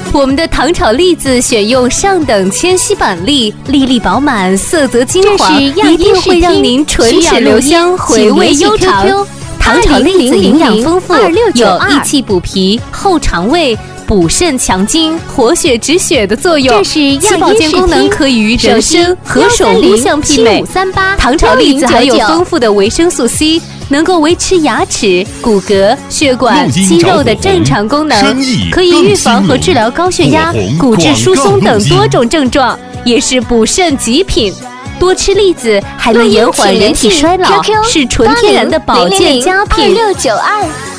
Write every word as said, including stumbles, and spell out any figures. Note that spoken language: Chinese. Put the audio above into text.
我们的糖炒栗子选用上等纤细板栗，粒粒饱满，色泽金黄，一定会让您唇齿留香，回味悠长。糖炒栗子营养丰富，有益气补脾、厚肠胃、补肾强筋、活血止血的作用。其保健功能可与人参和守护相媲美。糖炒栗子含有丰富的维生素 C， 能够维持牙齿、骨骼、血管、肌肉的正常功能，可以预防和治疗高血压、骨质疏松等多种症状，也是补肾极品。多吃栗子还能延缓人体衰老，是纯天然的保健佳品。二六九二。